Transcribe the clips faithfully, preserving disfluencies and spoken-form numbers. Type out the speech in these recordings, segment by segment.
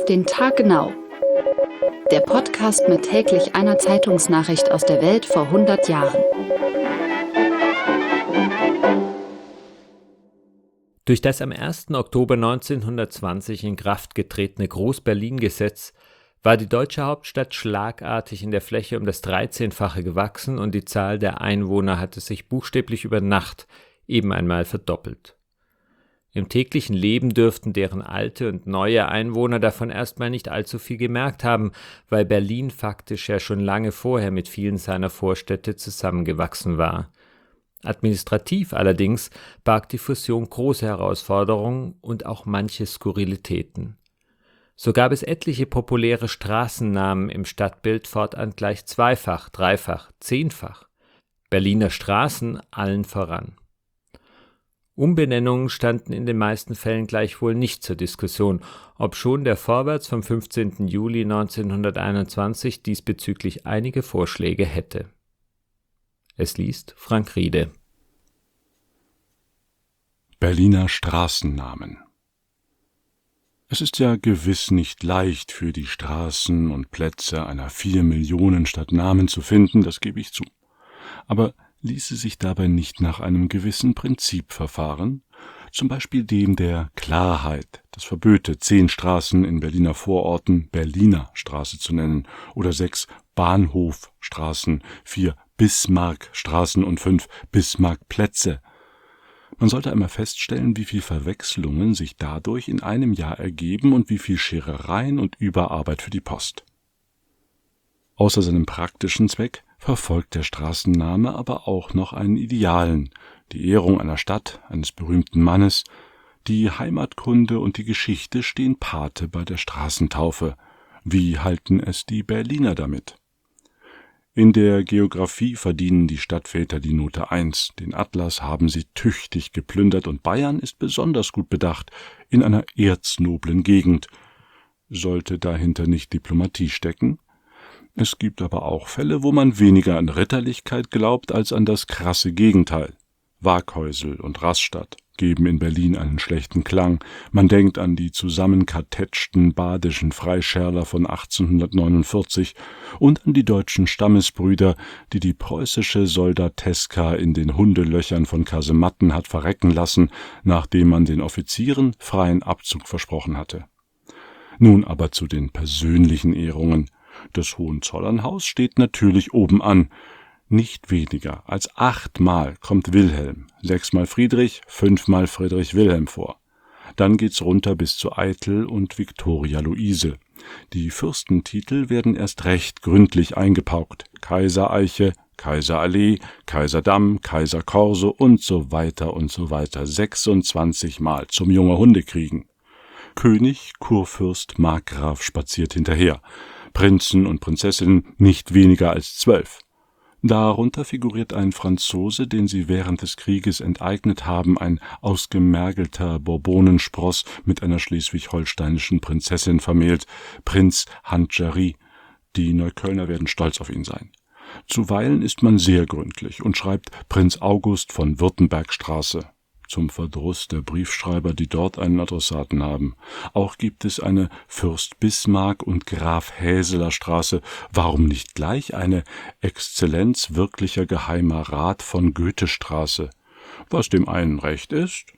Auf den Tag genau. Der Podcast mit täglich einer Zeitungsnachricht aus der Welt vor hundert Jahren. Durch das am ersten Oktober neunzehnhundertzwanzig in Kraft getretene Groß-Berlin-Gesetz war die deutsche Hauptstadt schlagartig in der Fläche um das dreizehnfache gewachsen und die Zahl der Einwohner hatte sich buchstäblich über Nacht eben einmal verdoppelt. Im täglichen Leben dürften deren alte und neue Einwohner davon erstmal nicht allzu viel gemerkt haben, weil Berlin faktisch ja schon lange vorher mit vielen seiner Vorstädte zusammengewachsen war. Administrativ allerdings barg die Fusion große Herausforderungen und auch manche Skurrilitäten. So gab es etliche populäre Straßennamen im Stadtbild fortan gleich zweifach, dreifach, zehnfach. Berliner Straßen allen voran. Umbenennungen standen in den meisten Fällen gleichwohl nicht zur Diskussion, obschon der Vorwärts vom fünfzehnten Juli neunzehnhunderteinundzwanzig diesbezüglich einige Vorschläge hätte. Es liest Frank Riede. Berliner Straßennamen. Es ist ja gewiss nicht leicht für die Straßen und Plätze einer vier Millionen Stadt Namen zu finden, das gebe ich zu. Aber ließe sich dabei nicht nach einem gewissen Prinzip verfahren, zum Beispiel dem der Klarheit, das verböte, zehn Straßen in Berliner Vororten Berliner Straße zu nennen oder sechs Bahnhofstraßen, vier Bismarckstraßen und fünf Bismarckplätze. Man sollte einmal feststellen, wie viel Verwechslungen sich dadurch in einem Jahr ergeben und wie viel Scherereien und Überarbeit für die Post. Außer seinem praktischen Zweck verfolgt der Straßenname aber auch noch einen idealen, die Ehrung einer Stadt, eines berühmten Mannes. Die Heimatkunde und die Geschichte stehen Pate bei der Straßentaufe. Wie halten es die Berliner damit? In der Geographie verdienen die Stadtväter die Note eins, den Atlas haben sie tüchtig geplündert und Bayern ist besonders gut bedacht, in einer erznoblen Gegend. Sollte dahinter nicht Diplomatie stecken? Es gibt aber auch Fälle, wo man weniger an Ritterlichkeit glaubt als an das krasse Gegenteil. Waghäusel und Rastatt geben in Berlin einen schlechten Klang. Man denkt an die zusammenkartätschten badischen Freischärler von achtzehnhundertneunundvierzig und an die deutschen Stammesbrüder, die die preußische Soldateska in den Hundelöchern von Kasematten hat verrecken lassen, nachdem man den Offizieren freien Abzug versprochen hatte. Nun aber zu den persönlichen Ehrungen. Das Hohenzollernhaus steht natürlich oben an. Nicht weniger als achtmal kommt Wilhelm, sechsmal Friedrich, fünfmal Friedrich Wilhelm vor. Dann geht's runter bis zu Eitel und Viktoria Luise. Die Fürstentitel werden erst recht gründlich eingepaukt. Kaisereiche, Kaiserallee, Kaiserdamm, Kaiserkorso und so weiter und so weiter. sechsundzwanzig Mal zum junge Hunde kriegen. König, Kurfürst, Markgraf spaziert hinterher. Prinzen und Prinzessinnen nicht weniger als zwölf. Darunter figuriert ein Franzose, den sie während des Krieges enteignet haben, ein ausgemergelter Bourbonenspross mit einer schleswig-holsteinischen Prinzessin vermählt, Prinz Handjari. Die Neuköllner werden stolz auf ihn sein. Zuweilen ist man sehr gründlich und schreibt Prinz August von Württembergstraße. Zum Verdruss der Briefschreiber, die dort einen Adressaten haben. Auch gibt es eine Fürst Bismarck und Graf Häseler Straße. Warum nicht gleich eine Exzellenz wirklicher Geheimer Rat von Goethestraße? Was dem einen recht ist?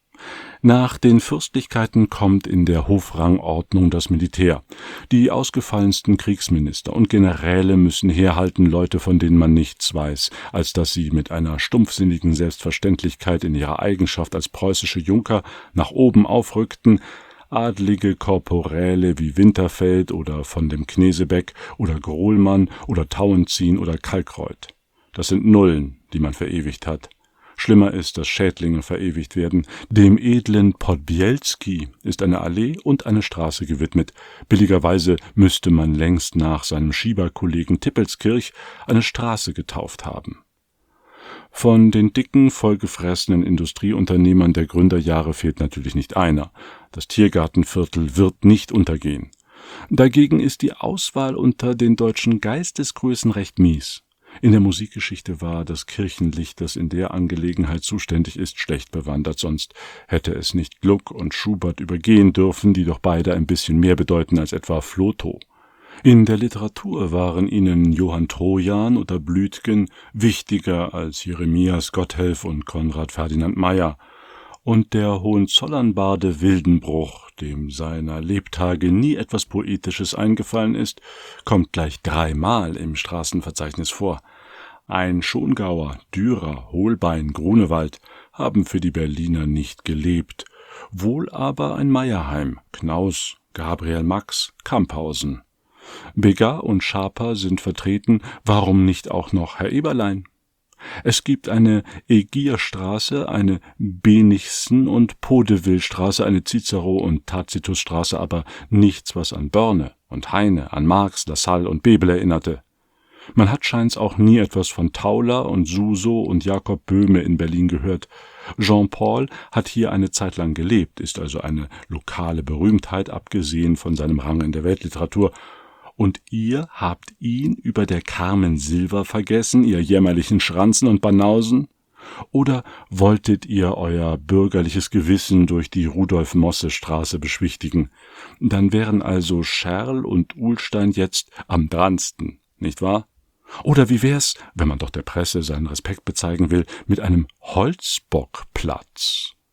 Nach den Fürstlichkeiten kommt in der Hofrangordnung das Militär. Die ausgefallensten Kriegsminister und Generäle müssen herhalten, Leute, von denen man nichts weiß, als dass sie mit einer stumpfsinnigen Selbstverständlichkeit in ihrer Eigenschaft als preußische Junker nach oben aufrückten, adlige Korporäle wie Winterfeld oder von dem Knesebeck oder Grohlmann oder Tauentzien oder Kalkreuth. Das sind Nullen, die man verewigt hat. Schlimmer ist, dass Schädlinge verewigt werden. Dem edlen Podbielski ist eine Allee und eine Straße gewidmet. Billigerweise müsste man längst nach seinem Schieberkollegen Tippelskirch eine Straße getauft haben. Von den dicken, vollgefressenen Industrieunternehmern der Gründerjahre fehlt natürlich nicht einer. Das Tiergartenviertel wird nicht untergehen. Dagegen ist die Auswahl unter den deutschen Geistesgrößen recht mies. In der Musikgeschichte war das Kirchenlicht, das in der Angelegenheit zuständig ist, schlecht bewandert, sonst hätte es nicht Gluck und Schubert übergehen dürfen, die doch beide ein bisschen mehr bedeuten als etwa Flotow. In der Literatur waren ihnen Johann Trojan oder Blüthgen wichtiger als Jeremias Gotthelf und Konrad Ferdinand Meyer. Und der Hohenzollernbarde Wildenbruch, dem seiner Lebtage nie etwas Poetisches eingefallen ist, kommt gleich dreimal im Straßenverzeichnis vor. Ein Schongauer, Dürer, Holbein, Grunewald haben für die Berliner nicht gelebt, wohl aber ein Meyerheim, Knaus, Gabriel Max, Camphausen. Begar und Schaper sind vertreten, warum nicht auch noch Herr Eberlein? Es gibt eine Egierstraße, eine Benichsen- und Podevillstraße, eine Cicero- und Tacitusstraße, aber nichts, was an Börne und Heine, an Marx, Lassalle und Bebel erinnerte. Man hat scheint's auch nie etwas von Tauler und Suso und Jakob Böhme in Berlin gehört. Jean-Paul hat hier eine Zeit lang gelebt, ist also eine lokale Berühmtheit, abgesehen von seinem Rang in der Weltliteratur. Und ihr habt ihn über der Carmen Silva vergessen, ihr jämmerlichen Schranzen und Banausen? Oder wolltet ihr euer bürgerliches Gewissen durch die Rudolf-Mosse-Straße beschwichtigen? Dann wären also Scherl und Uhlstein jetzt am dransten, nicht wahr? Oder wie wär's, wenn man doch der Presse seinen Respekt bezeigen will, mit einem Holzbockplatz?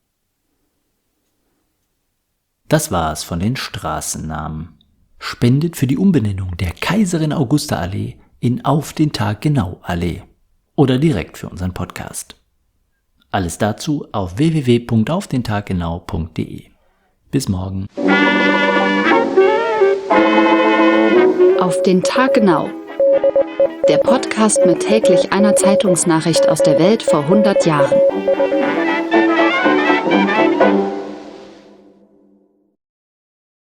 Das war's von den Straßennamen. Spendet für die Umbenennung der Kaiserin Augusta Allee in Auf den Tag genau Allee oder direkt für unseren Podcast. Alles dazu auf w w w punkt auf den tag genau punkt d e. Bis morgen. Auf den Tag genau. Der Podcast mit täglich einer Zeitungsnachricht aus der Welt vor hundert Jahren.